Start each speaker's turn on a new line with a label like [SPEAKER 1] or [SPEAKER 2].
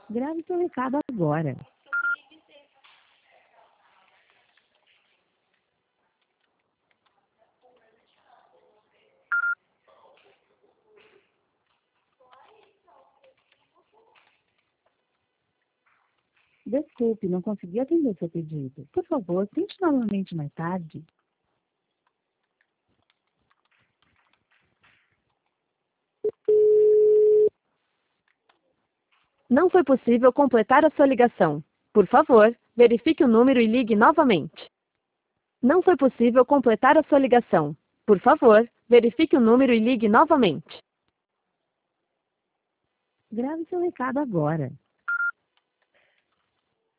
[SPEAKER 1] Grave seu recado agora. Desculpe, não consegui atender seu pedido. Por favor, tente novamente mais tarde.
[SPEAKER 2] Não foi possível completar a sua ligação. Por favor, verifique o número e ligue novamente. Não foi possível completar a sua ligação. Por favor, verifique o número e ligue novamente.
[SPEAKER 1] Grave seu recado agora.